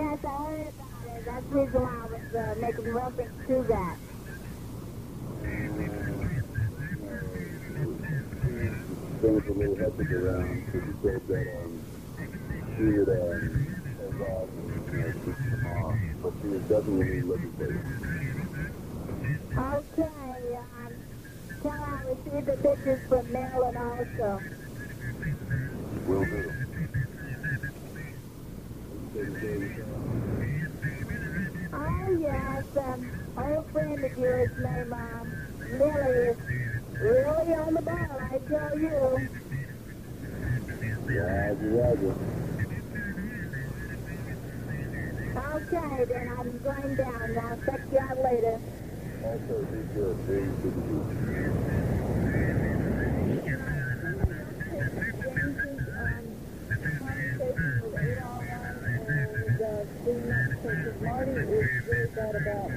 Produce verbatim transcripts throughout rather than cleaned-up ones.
Yes, I heard about it. That's the reason why I was uh, making reference to that. Things a little hectic around, so she said that um, she would um, take off and you know, speak tomorrow, but she was definitely looking for you. Okay, um, tell her I received the pictures from Marilyn also. Will do. Oh, yes, um, old friend of yours named um, Lily is really on the ball, I tell you. Roger, Roger. Okay, then I'm going down. I'll check you out later. Also, be good. Very good to you. Marty is really bad about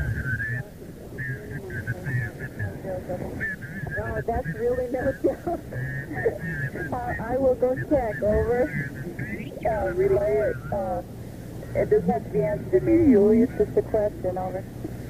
Oh, that's really no joke. uh, I will go check, over. Uh, relay it. Uh, it doesn't have to be answered immediately. It's just a question, over.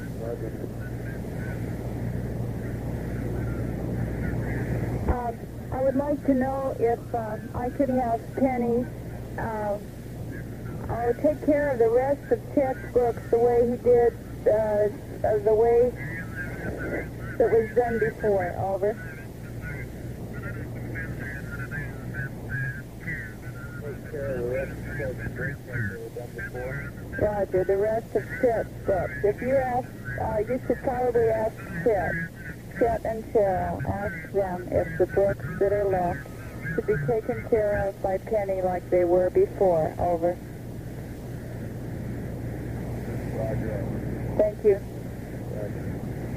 Um, I would like to know if uh, I could have Penny uh, I'll take care of the rest of textbooks the way he did, uh, uh, the way that was done before, over. Take care of the rest of the textbooks like they were done before. Roger, the rest of textbooks. If you ask, uh, you should probably ask Chet. Chet and Cheryl, ask them if the books that are left should be taken care of by Penny like they were before, over. Roger. Thank you. Roger.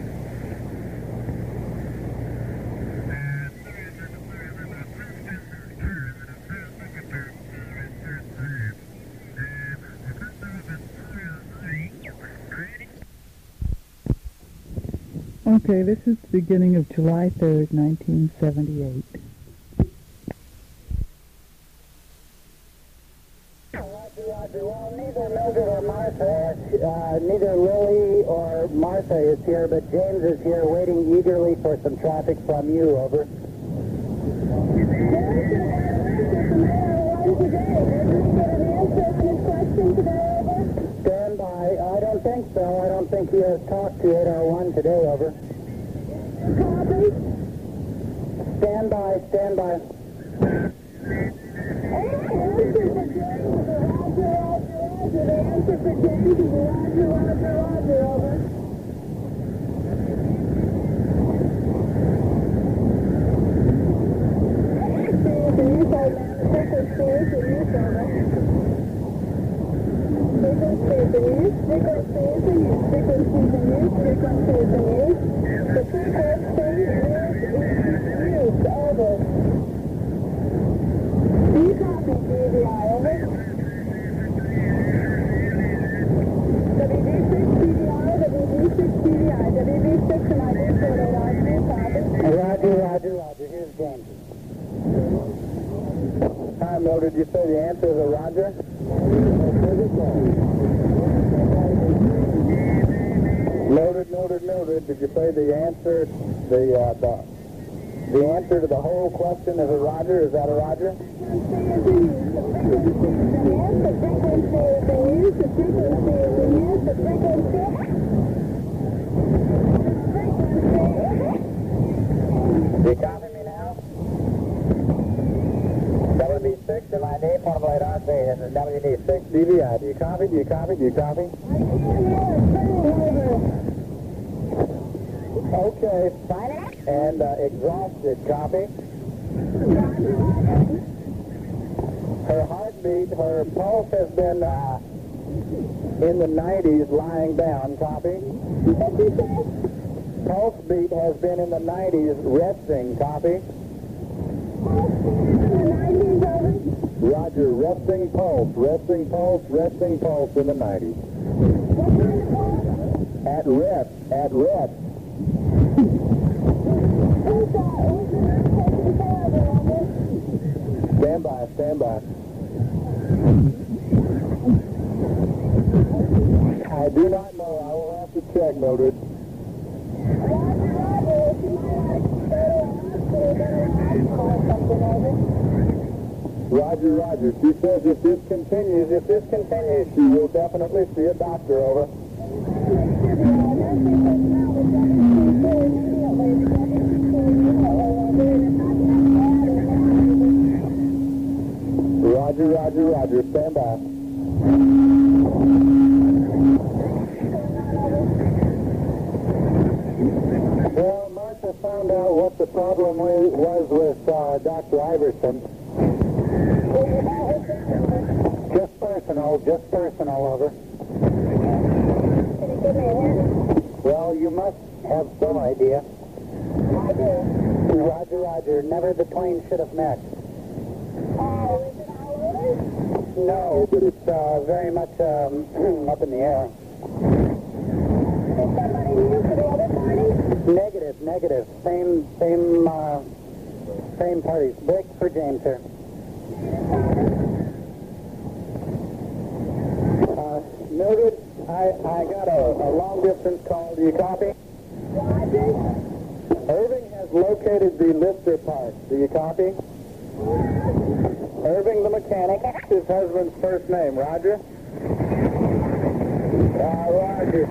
Okay, this is the beginning of July third, nineteen seventy-eight. Well, neither Mildred or Martha, uh, neither Lily or Martha is here, but James is here waiting eagerly for some traffic from you, over. Stand by. I don't think so. I don't think he has talked to eight oh one today, over. Copy. Stand by, stand by. The answer for James is Roger, Roger, Roger, over. Roger, Roger, Roger. Here's James. Hi, Mildred. Did you say the answer is a Roger? Mildred, Mildred, Mildred. Did you say the answer, the uh, the the answer to the whole question is a Roger? Is that a Roger? Do you copy me now? W D six, M I D, point blade R C. This is W D six D V I. Do you copy? Do you copy? Do you copy? Okay. And uh, exhausted, copy. Her heartbeat, her pulse has been uh, in the nineties, lying down, copy. Pulse beat has been in the nineties, resting, copy. Roger, resting pulse, resting pulse, resting pulse in the nineties. At rest, at rest. Stand by, stand by. do not know. I will have to check, Mildred. Roger, Roger. If you might like to go to a hospital, go to a hospital or something, over. Roger, Roger. She says if this continues, if this continues, she will definitely see a doctor, over. Roger, Roger, Roger. Stand by. Well, Martha found out what the problem wa- was with uh, Doctor Iverson. Just personal, just personal, over. Well, you must have some idea. I do. Roger, Roger. Never the twain should have met. Oh, is it all over? No, but it's uh, very much um, up in the air. Is somebody new for the other party? Negative, negative. Same, same, uh, same parties. Break for James here. Uh, Mildred, I, I got a, a long distance call. Do you copy? Roger? Irving has located the lifter part. Do you copy? Irving the mechanic. His husband's first name, Roger? Uh, Roger.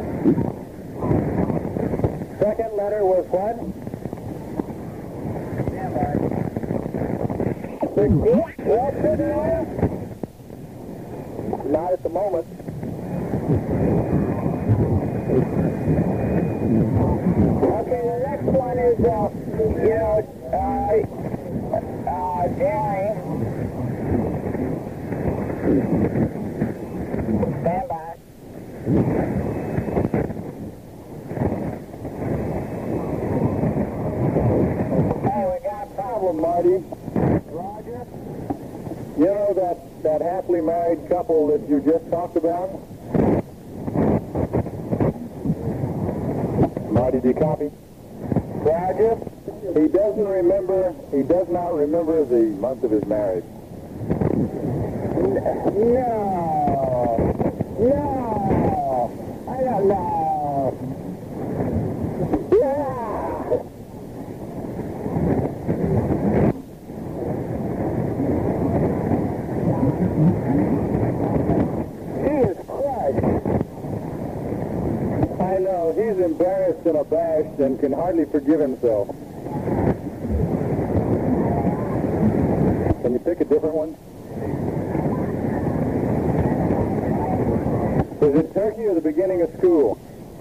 Second letter was what? What's it now? Not at the moment. Okay, the next one is, uh, you know, uh, uh, Jerry. Stand by. Hey, we got a problem, Marty. Roger? You know that, that happily married couple that you just talked about? Marty, do you copy? Roger? He doesn't remember, he does not remember the month of his marriage. No. No. I don't know. Yeah. Jesus Christ! I know, he's embarrassed and abashed and can hardly forgive himself. Can you pick a different one? Is it Turkey or the beginning of school?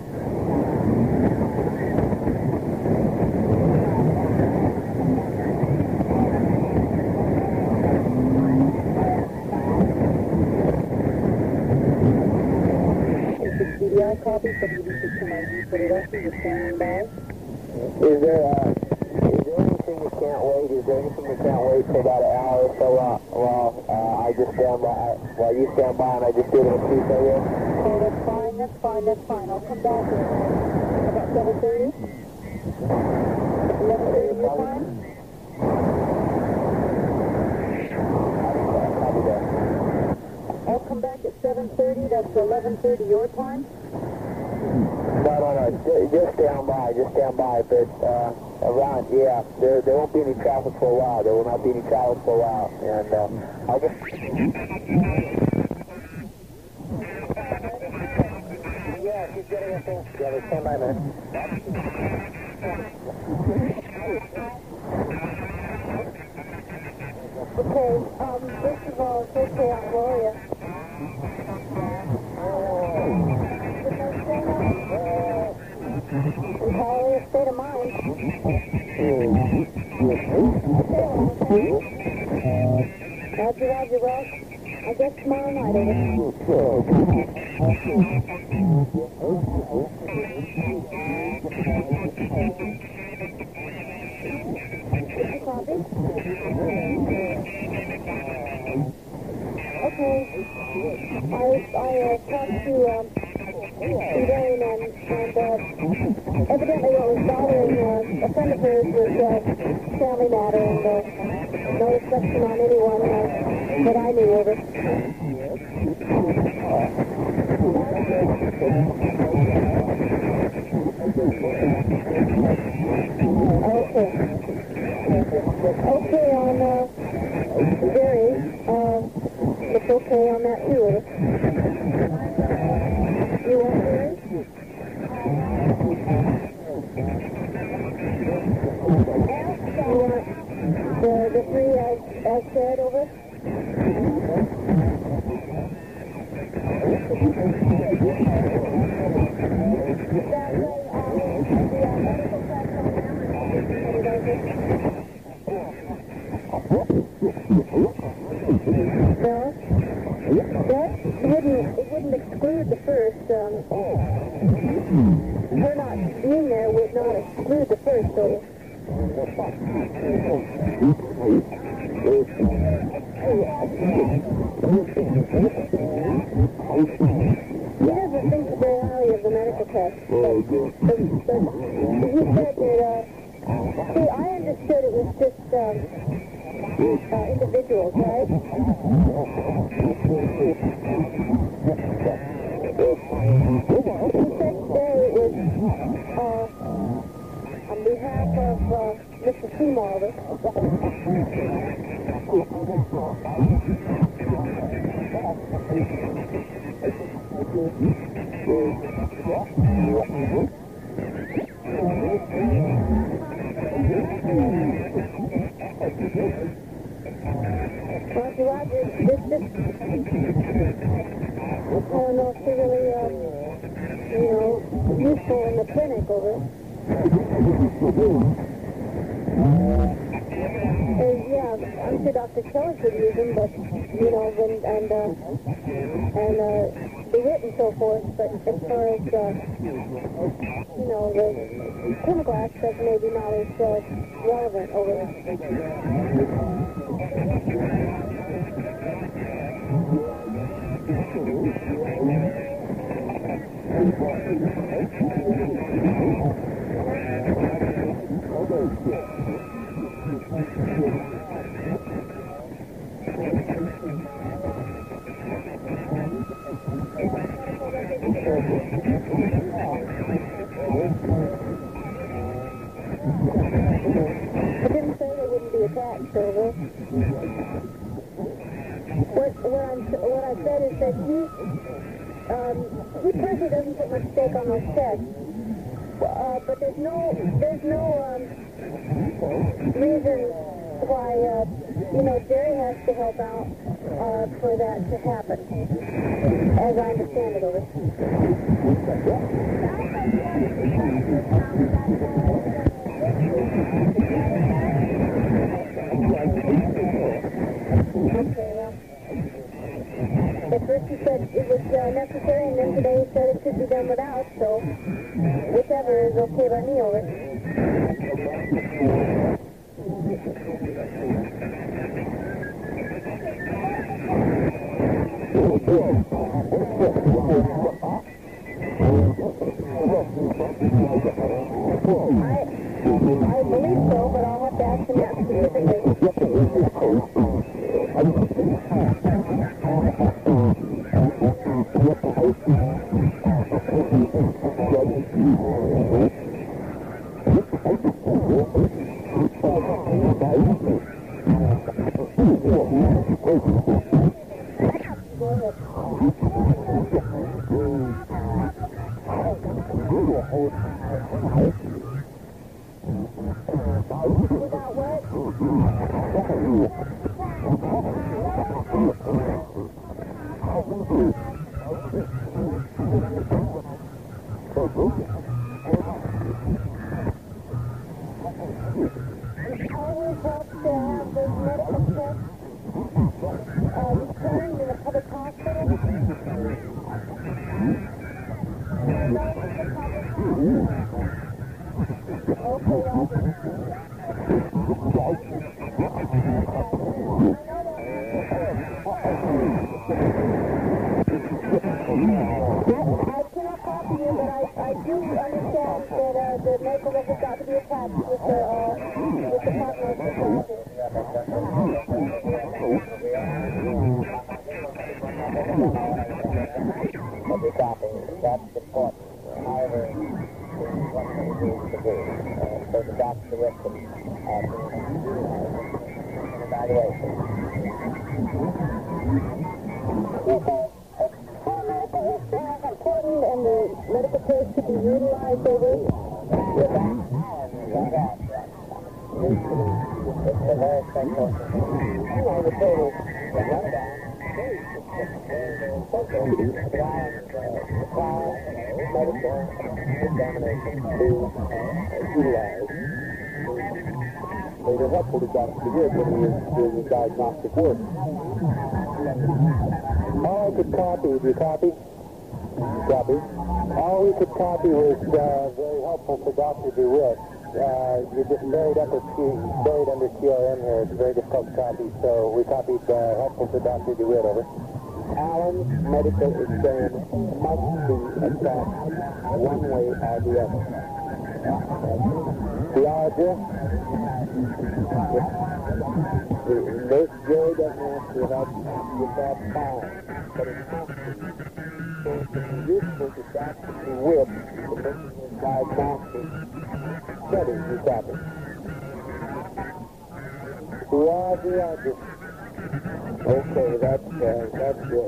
D D I copy, W D sixteen ninety for the rest of the standing by. Is there, uh, is there anything you can't wait? Is there anything you can't wait for about an hour or so? Uh, well, uh, I just stand by, I, while you stand by and I just do it in a piece of you. Okay, that's fine, that's fine, that's fine. I'll come back at about seven thirty. eleven thirty your time? I'll come back at seven thirty, that's eleven thirty your time? No, no, no, just, just stand by, just stand by, but, uh, around, yeah, there, there won't be any traffic for a while, there will not be any traffic for a while, and, uh, I'll just... Yeah, keep getting your things together, stand by a minute. Okay, um, first of all, it's okay, Aunt Gloria. Entirely a state of mind. Roger, Roger, Ross. I guess tomorrow night, Okay. I, I uh, talked to, um, Elaine, and, and uh, evidently what was bothering uh, a friend of hers was uh, family matter, and uh, no reflection on anyone uh, that I knew of it. Okay. Okay on, uh, Jerry, uh, it's okay on that too. You want Jerry? You want the, the three as, as said over? That way, um, the uh, medical test on them No, that wouldn't, it wouldn't exclude the first, um, her not being there would not exclude the first, so. He doesn't think very highly of the medical test, but, but, but he said that, uh, see, I understood it was just, um, uh, individuals, right? He said today it was, uh, on behalf of, uh, Mister Seymour, Roger, Roger, this, this, I don't know if they're really, um, you know, useful in the clinic over. Uh, yeah, I'm sure Doctor Keller could use them, but, you know, and, and, uh, and, uh, the wit and so forth, but as far as, uh, you know, the clinical aspect maybe not as, uh, relevant over. I didn't say they wouldn't be attacked, Silver. What, what, I'm, what I said is that he, um, he personally doesn't put much stake on those tests. Uh, but there's no, there's no, um, reason why, uh, you know, Jerry has to help out, uh, for that to happen, as I understand it, over. Okay, well, at first he said it was uh, necessary, and then today he said it could be done without, so whichever is okay by me, over. I, I believe so, but I'll have to ask him that specifically. Without what? Always helps to have those medical tests uh, returned in a public hospital. Okay, Roger. I cannot copy you, but I, I do understand that uh, the medical record got to be attached with the, uh, with the prognosis. But you copy. That's important. However, what he needs to do. Uh, so the doctor with them uh, an evaluation. Important and the medical care should be utilized over it. Yes, right. It's a very special. You know, the total rundown. Medical examination to utilize. They were helpful to Doctor DeWitt when he was doing his diagnostic work. All I could copy, do you copy? Copy. All we could copy was uh, very helpful to Doctor DeWitt. Uh, you're just buried up with Q, buried under Q R M here. It's very difficult to copy, so we copied uh, helpful to Doctor DeWitt, over. Allen's medical exam must be assessed one way or the other. Theology, this Jerry doesn't ask you about that time, but it's useful to Doctor DeWitt to make his diagnostic studies you copy. Theology, okay, that's, uh, that's good.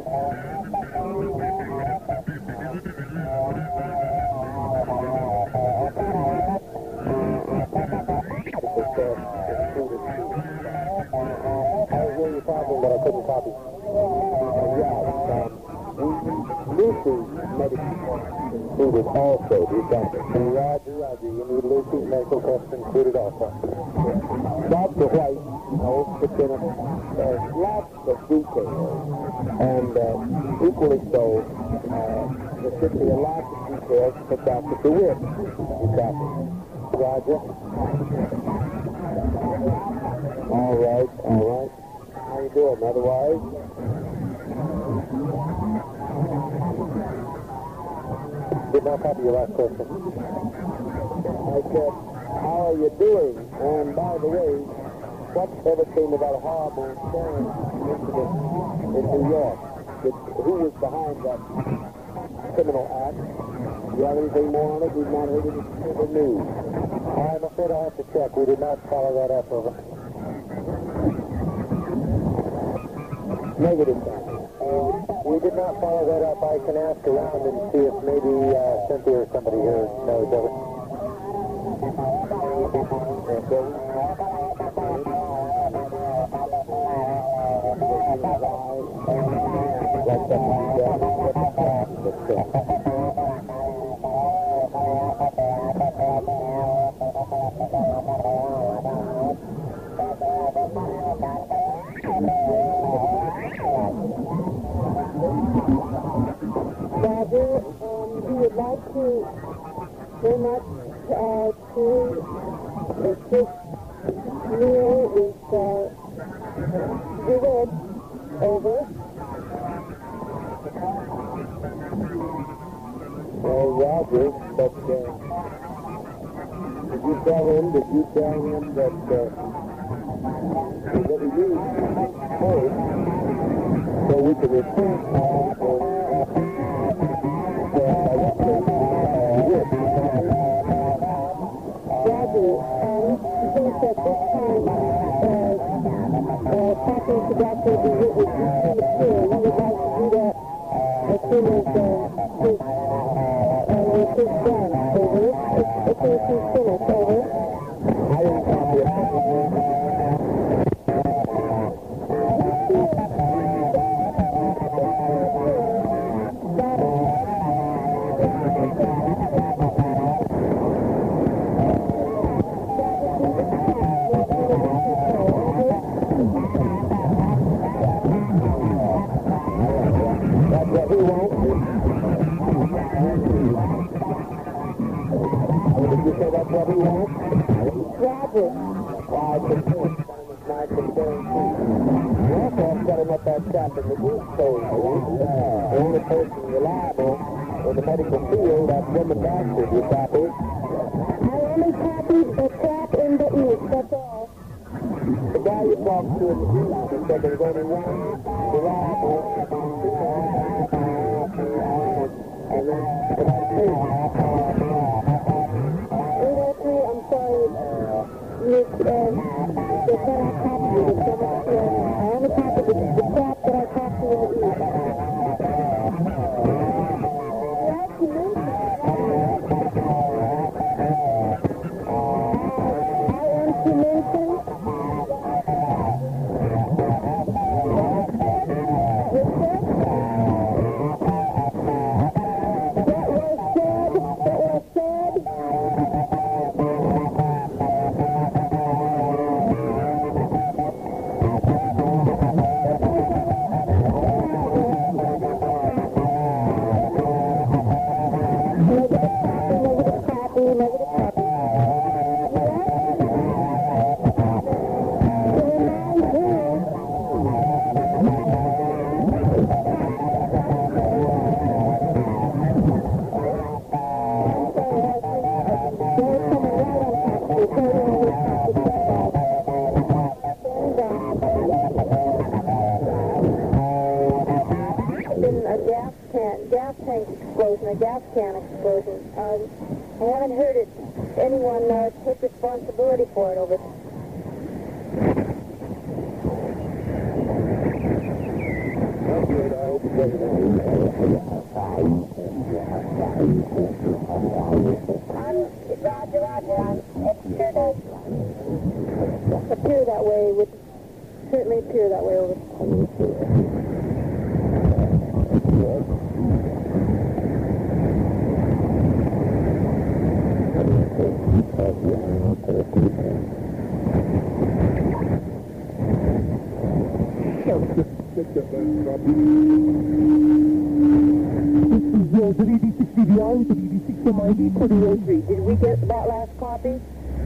I hear you talking, but I couldn't copy. Yeah, um, Lucy's medical included also, do you copy? Roger, Roger, you need Lucy's medical test included also. Doctor White knows it's in a, uh, lots of details, and uh, equally so, uh, there should be a lot of details for Doctor DeWitt. You copy? Roger. All right, all right. How you doing? Otherwise? Did not copy your last question. I said, how are you doing? And by the way, what ever came about a horrible staring incident in New York? Did, who was behind that criminal act? Do you have anything more on it? We've not heard any further news. I'm afraid I have to check. We did not follow that up, over. Negative. We did not follow that up. I can ask around and see if maybe uh, Cynthia or somebody here knows of it. Roger, um, we would like to very much uh, to that this meal is uh, DeWitt, over. Well, Roger, but uh, did you tell him, did you tell him that uh, that he needs first so we can report uh, Roger, um, I think that this time, uh, uh, talking to Doctor DeWitt would be premature. We would like to do that as soon as uh, his, uh, with his done, over. As soon as he's finished, over. I didn't copy it. That's what we want. Did you say that's what we want? Roger. Five to six. Nice and very cheap. Well, I'm setting up that shop in the East Coast. The only person reliable in the medical field, that woman doctor, you copy? I only copied the trap in the East, that's all. The guy you talked to in the East, he said there's only one reliable I'm sorry, Miss, uh, they cannot copy you. They cannot, uh, I only copy the, the crap that I copy in the east. Nice to meet you. I am to mention. That was said. That was said. A gas can, gas tank explosion, a gas can explosion. Um, I haven't heard it. Anyone uh, take responsibility for it over. I'm, Roger, Roger, I'm, it sure does appear that way, would certainly appear that way over. Did we get that last copy?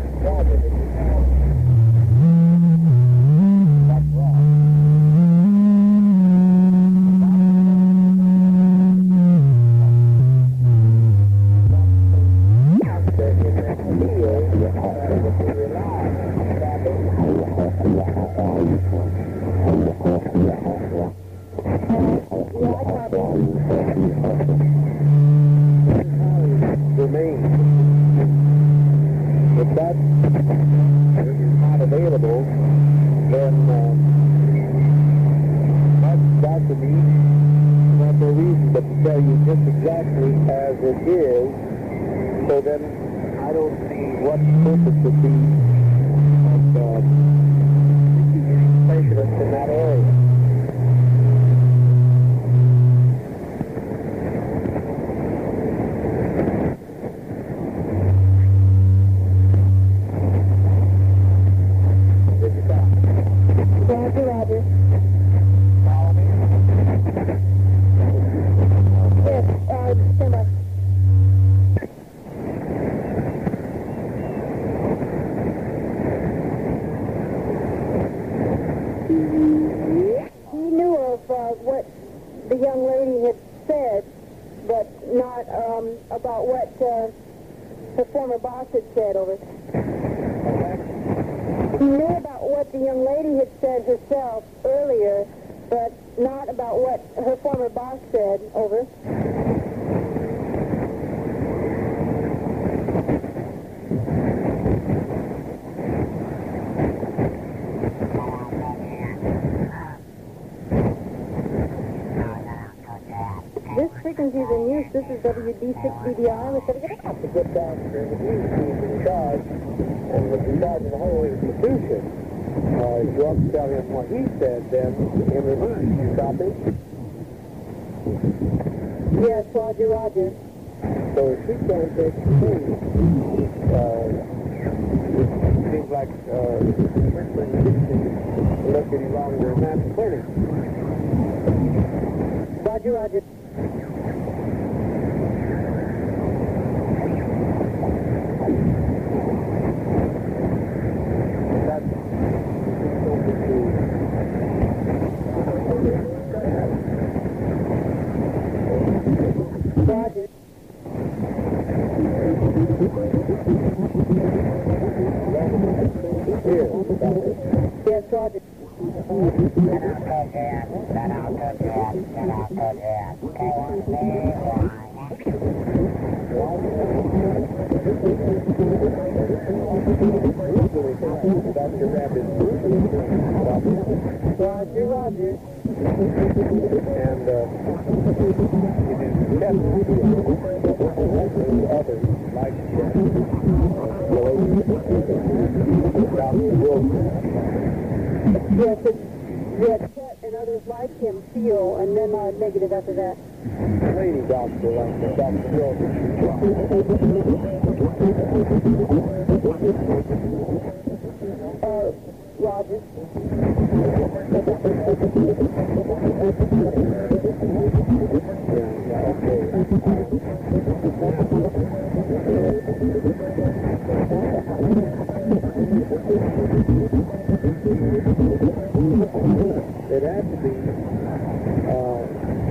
If that is not available, then uh, that's got to be not no reason but to tell you just exactly as it is. So then I don't see what purpose would be of uh, any specialists in that area. Roger, Roger. Follow me? Yes, uh, stand by. He knew of uh, what the young lady had said, but not um, about what uh, her former boss had said over. He knew about what the young lady had said herself earlier, but not about what her former boss said. Over. This frequency is in use. This is W D six B D I. We're going to have to get down here. The news chief in charge, and was in charge of the whole institution. Uh, you ought to tell him what he said then in the news. You copy? Yes, Roger, Roger. So if she can't take the thing, uh, it seems like uh, look any longer than that's plenty. Roger, Roger. Roger. Yes, Roger. Then I'll go, Dad. Then I'll go, Dad. Then I'll go, Dad. And uh, it is tested with others like Chet, Doctor Wilson. Yes, it's, yes, Chet and others like him feel, and then uh, negative after that. Lady doctor like uh, Doctor Wilson. Uh, Roger. Yeah, yeah, it has to be uh,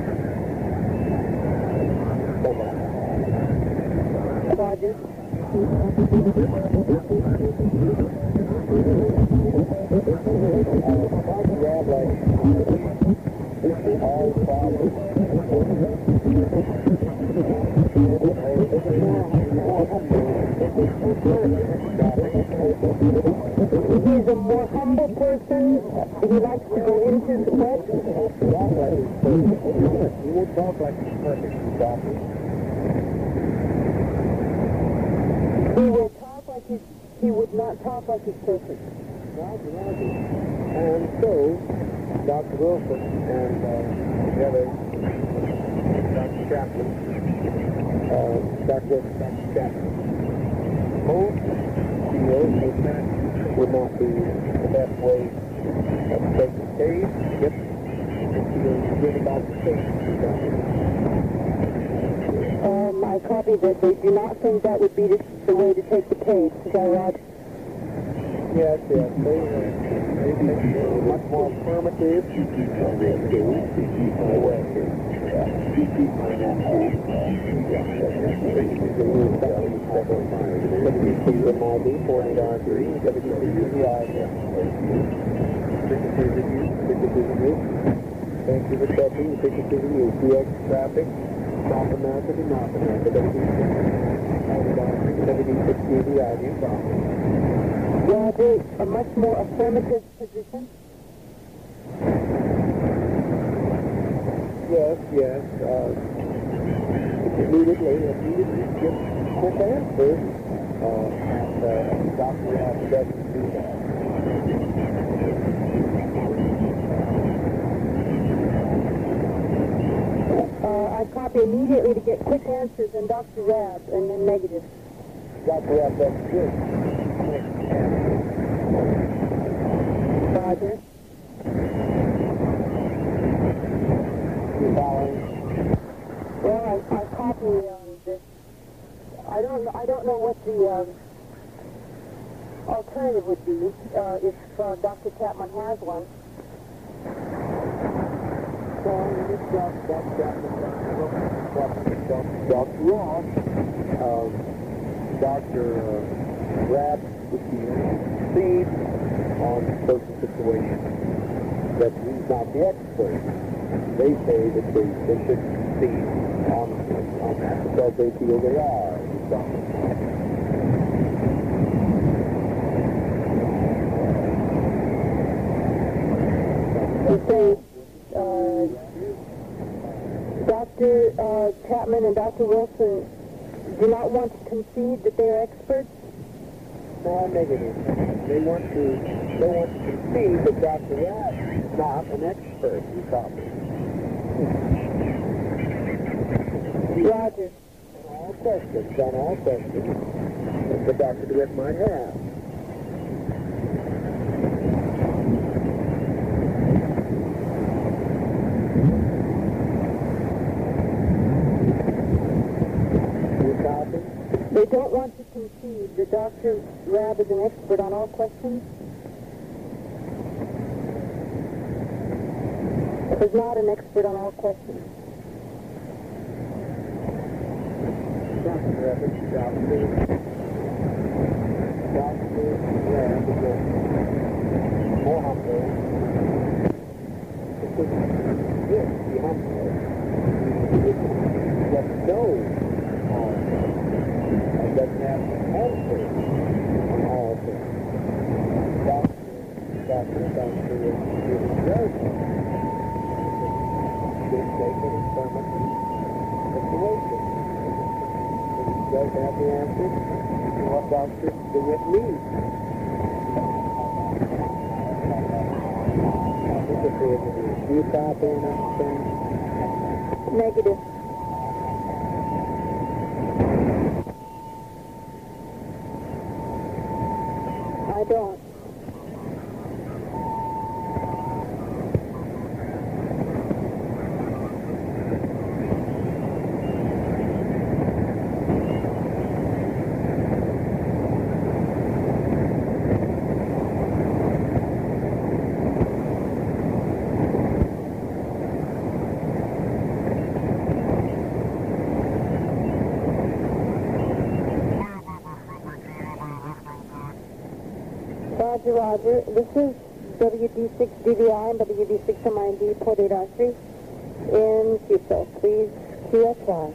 Roger. grab like all problems. He's a more humble person. He likes to go into the questions. He won't talk like he's perfect, doctor. He will talk like he's, he would not talk like he's perfect. Roger, Roger. And so, Doctor Wilson and uh, the other Doctor Chapman, uh, Doctor Wilson, Doctor Chapman, both feel that that would not be the best way of taking the case. Yep. They feel good about the case. Um, I copy that they do not think that would be the, the way to take the case. Is that right? Yes, yes. They, uh, they think they're much more affirmative on their case. Thank you for checking. The ticket to the U P X traffic, South America to North America, W D six T V I D problem. Roger, a much more affirmative position. Yes, yes. Uh, immediately, immediately get quick answers. Uh, and uh, Doctor Rapp doesn't do that. Uh, I copy immediately to get quick answers and Doctor Rabb, and then negative. Doctor Rapp doesn't do it. Roger. You following? Well, I, I copy um, this. I don't. I don't know what the um, alternative would be uh, if uh, Doctor Chapman has one. So, this Doctor Chapman, Doctor Ross, um, Doctor Rapp would be proceed on certain situations that he's not the expert. They say that they, they should proceed on, on that because they feel they are. You say uh, Doctor Uh, Chapman and Doctor Wilson do not want to concede that they're experts? No, negative. They want to they want to concede that Doctor Rapp is not an expert in copy. Roger. On all questions, on all questions that the Doctor DeWitt might have. You copy? They don't want to concede that Doctor Rabb is an expert on all questions? Is not an expert on all questions. Doctor Rapp is Doctor Doctor Rapp is more humble. Yes, be humble. Let go. And doesn't have answers on all things. Doctor, Doctor, Doctor is judgment. does have the answer to what Doctor DeWitt needs. Do you copy and understand? Negative. I don't. Roger, Roger. This is W D six D V I and W D six M I D Port eight R three in Houston. Please Q S Y.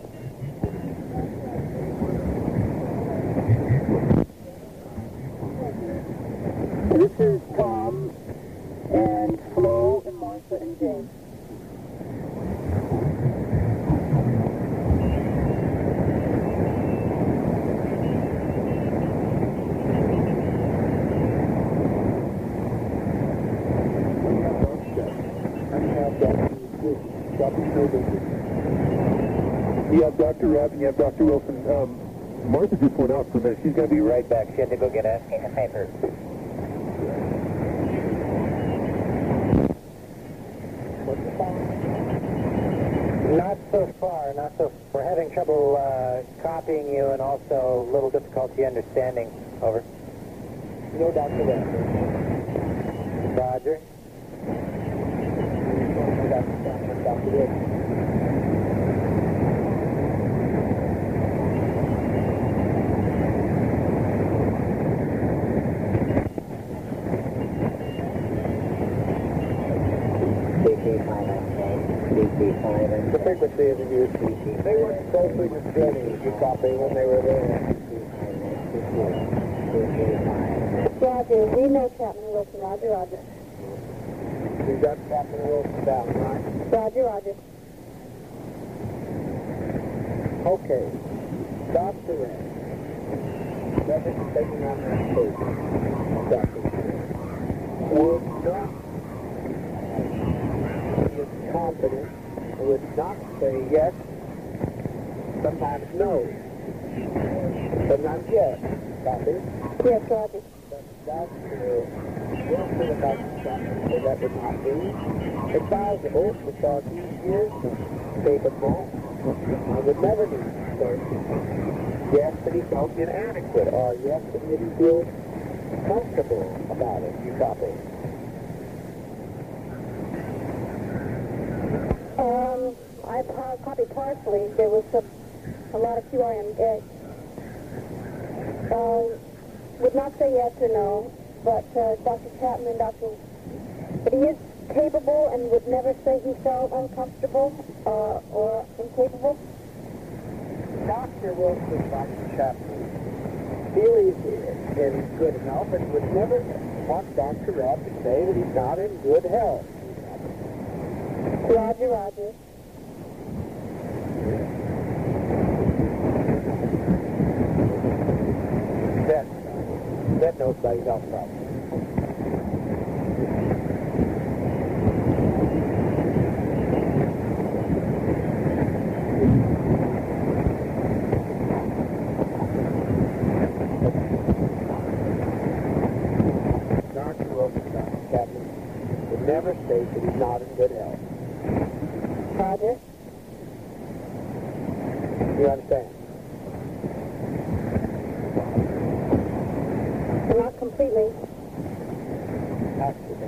This is Tom and Flo and Martha and James. You have Doctor Rob and you have Doctor Wilson. Um, Martha just went out for a minute. She's going to be right back. She had to go get a paper. Not so far, not so. We're having trouble uh, copying you and also a little difficulty understanding. Over. No, Doctor Roger. Roger. Doctor Wilson. The frequency is in use. They weren't closely restraining you copy when they were there. Roger, we know Captain Wilson. Roger, Roger. You got Captain Wilson down, right? Roger, Roger. Okay. Doctor Red. Nothing's taking on that food. Doctor Red. Would not be as confident. Would not say yes. Sometimes no. Sometimes yes. Copy? Yes, Roger. But Doctor Wilson about Captain, so that would not be advisable because he is capable and would never be so yes, but he felt inadequate, or yes, but he didn't feel comfortable about it. You copy? Um, I uh, copied partially. There was a, a lot of Q R M dead. Uh, would not say yes or no, but uh, Doctor Chapman and Doctor But he is capable and would never say he felt uncomfortable uh, or incapable. Doctor Wilson, Doctor Chapman, feel he's in good health and would never want Doctor Rob to say that he's not in good health. Roger, Roger. That, that knows about his health problem. Doctor Wilson, Doctor Chapman, would never state that he's not in good health. Roger. You understand? Not completely. Accident.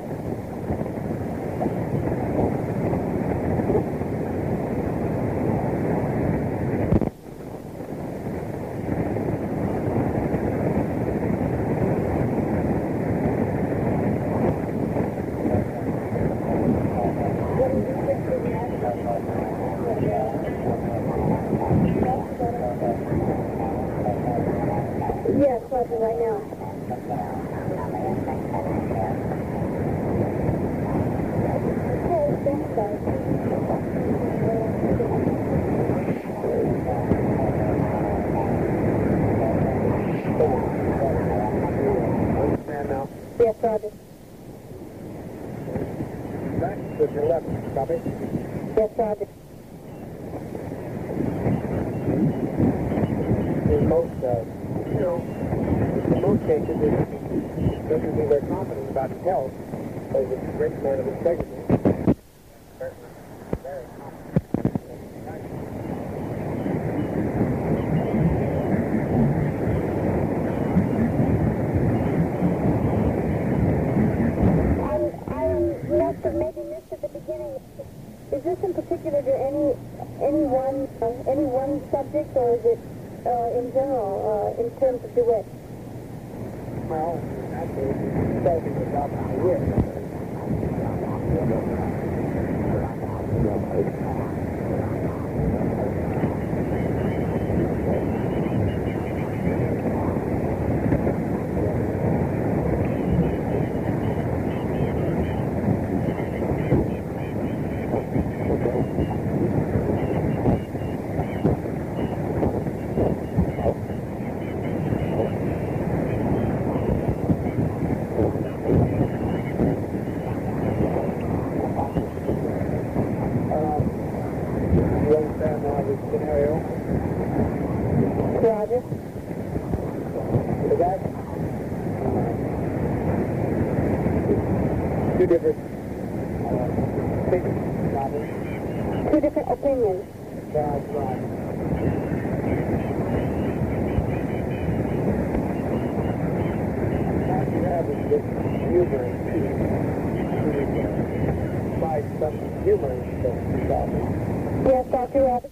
Yes, Roger, right now. Okay, thanks, guys. most, uh, you know, in most cases, it doesn't be very confident about his health, but he's a great man of integrity. Very, very must have maybe missed at the beginning. Is this in particular to any any one uh, any one subject, or is it uh, in general uh, in terms of duet? Well, actually, it's starting about my year. Roger. So that, uh, two different uh, things, Robert. Two different opinions. That's right. What you have is this humorous piece to find something humorous that's Robert. Yes, Doctor Roberts.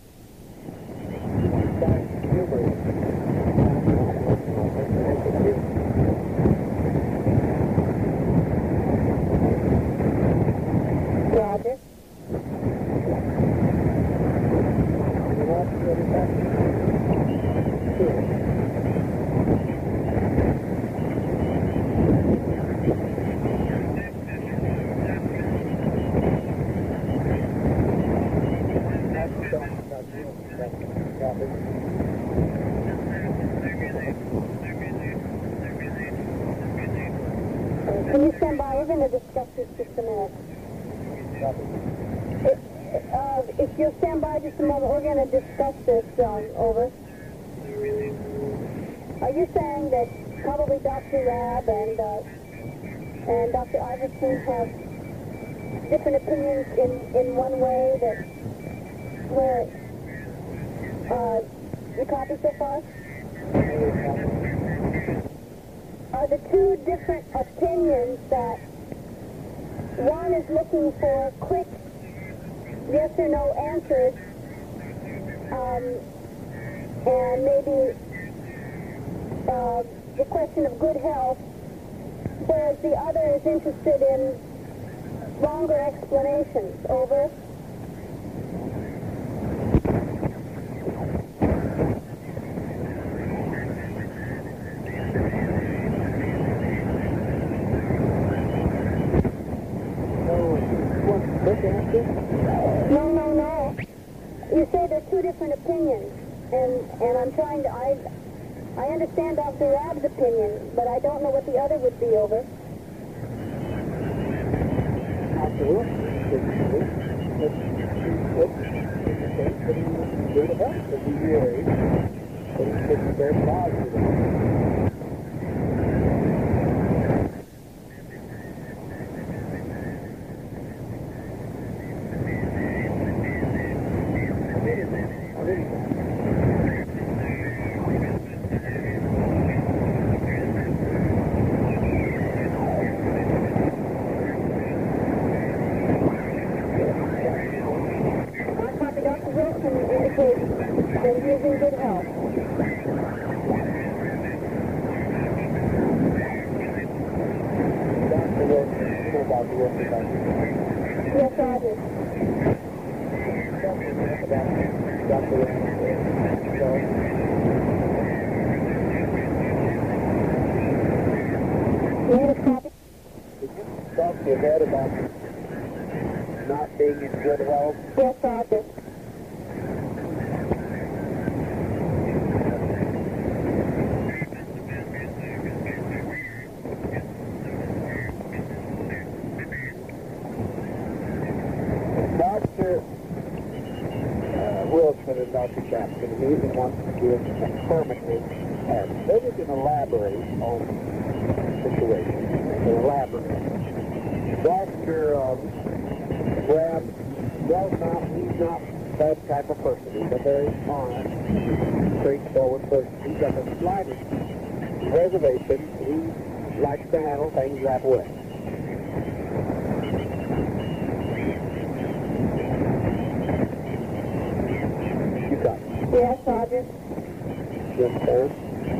Roger. Can you stand by? We're going to discuss this just a minute. If, uh, if you'll stand by just a moment, we're going to discuss this. Um, over. Are you saying that probably Doctor Rabb and uh, and Doctor Iverson have different opinions in in one way that where uh, you copy so far? Are the two different opinions that one is looking for quick yes or no answers, um, and maybe uh, the question of good health, whereas the other is interested in longer explanations? Over. No, no, no. You say there are two different opinions, and and I'm trying to, I I understand Doctor Rabb's opinion, but I don't know what the other would be. Over. Yes, Roger. You need a copy? Did you talk to your head about not being in good health? Yes, Roger. Doctor Uh, Wilson and Doctor Chapman opportunities and wants to give affirmative evidence. They just can elaborate on the situation. They can elaborate. Doctor um, Grab does not, he's not that type of person. He's a very honest, straightforward person. He's got the slightest reservation. He likes to handle things that way. You got it. Yes, Roger. You understand?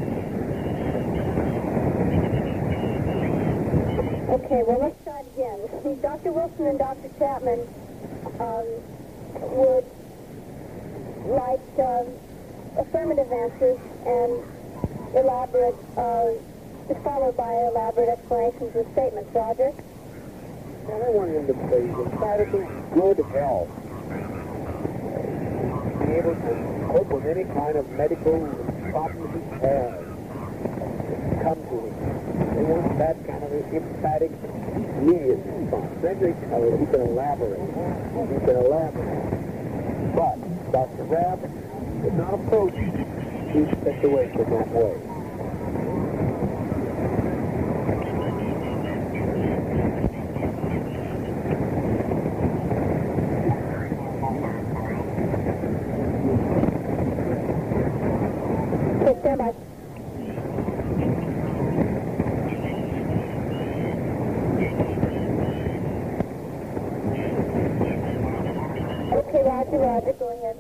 Okay, well, let's try it again. See, Doctor Wilson and Doctor Chapman um, would like um, affirmative answers and elaborate, uh, followed by elaborate explanations and statements. Roger? Well, I want him to be emphatically good health. Be able to cope with any kind of medical problem he has. Come to him. They want that kind of emphatic, immediate response. Then they tell him he can elaborate. He can elaborate. But Doctor Rabb did not approach each situation that way. Okay, stand by. Okay, Roger, Roger, go ahead.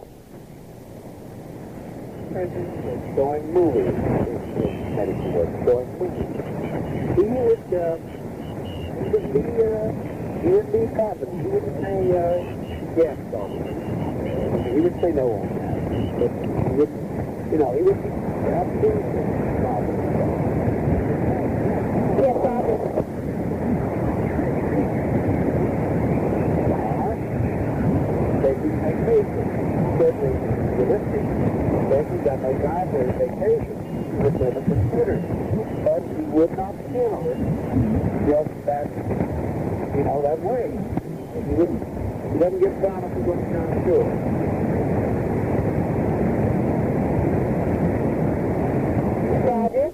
It's showing movies. It's medical work, showing movies. He would, uh, he would be, uh, he would be confident. He wouldn't say, uh, yes on it. He would say no on that. But he would, you know, he would be absolutely confident. Yes, Roger. Taking vacation. Certainly realistic. Taking that no time for his vacation. He would never consider it. But he would not handle it just that, you know, that way. He wouldn't, he doesn't give promises when he's not sure. Roger.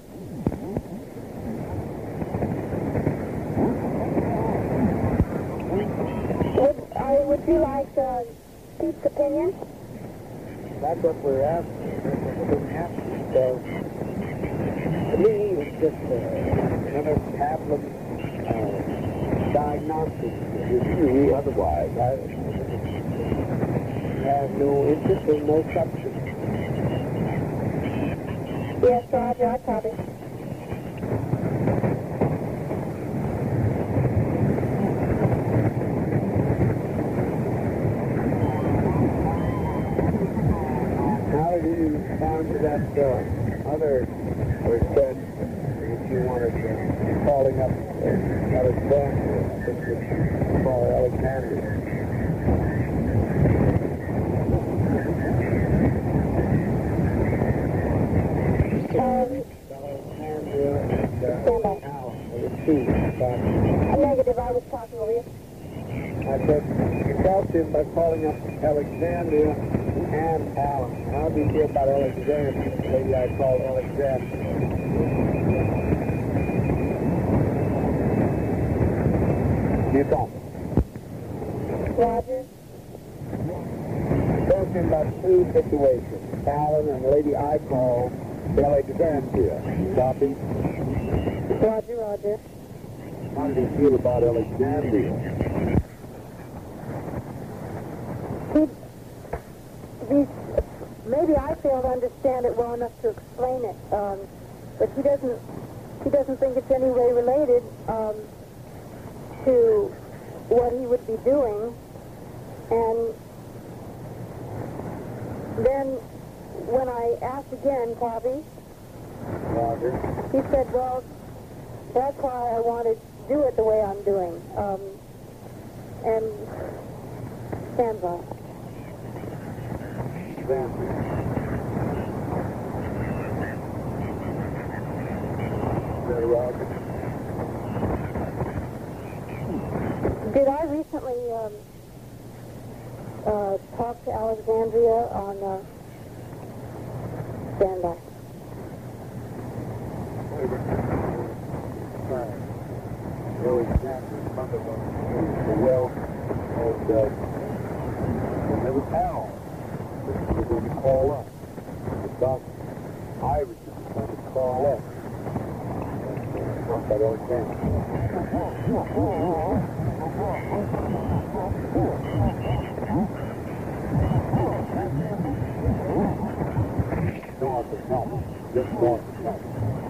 Would, uh, would you like uh, Pete's opinion? That's what we're asking. That's what we're asking. So, to me, it's just uh, another tablet uh, diagnostic review. Otherwise, I have no interest or no substance. Yes, Roger, I copy. How did you respond to that uh, other request that you wanted uh, calling up uh, Alexandria? I think it's call Alexandria. Um, Alexandria and uh, Alan, or the two. a negative, I was talking over you. I said, you talked to him by calling up Alexandria and Alan. How do you feel about Alexandria? Maybe I called Alexandria. You talk. Roger. Talked to him about two situations. Alan and Lady I called Alexandria. Copy. Roger, Roger. How do you feel about Alexandria? He, he's, maybe I fail to understand it well enough to explain it, um, but he doesn't, he doesn't think it's any way related um, to what he would be doing. And then when I asked again, Bobby, Roger. he said, well, that's why I wanted to do it the way I'm doing. Um, and stand by. Roger. Did I recently um, uh, talk to Alexandria on uh, Stand by. The well and uh, and there was Al. He was going to call up. The Doc Irish was trying to call up. I don't think. North of North. Just north of North.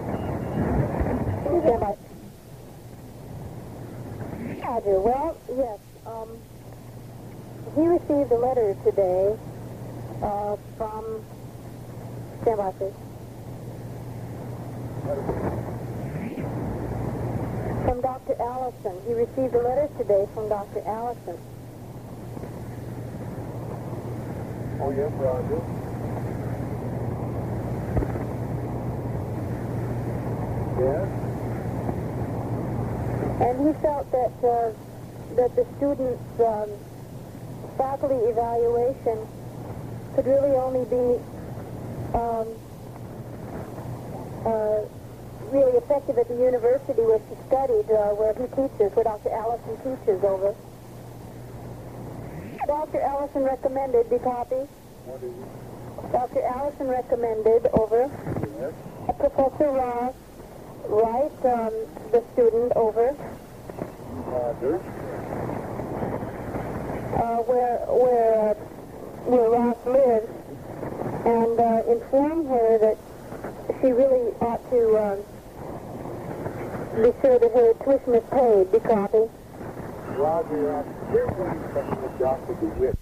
Stand by. Roger. Well, yes. Um, he received a letter today uh, from... Stand by, please. From Doctor Allison. He received a letter today from Doctor Allison. Oh, yes, Roger. Yes? And he felt that uh, that the students' um, faculty evaluation could really only be um, uh, really effective at the university where she studied, uh, where he teaches, where Doctor Allison teaches over. Doctor Allison recommended, the copy? What is it? Doctor Allison recommended over. Yes? Professor Ross Wright, um, the student over. Roger. Uh, where where uh, where Ross lives, and uh, inform her that she really ought to um, be sure that her tuition is paid. The copy. Roger, I'm still waiting for the Doctor DeWitt.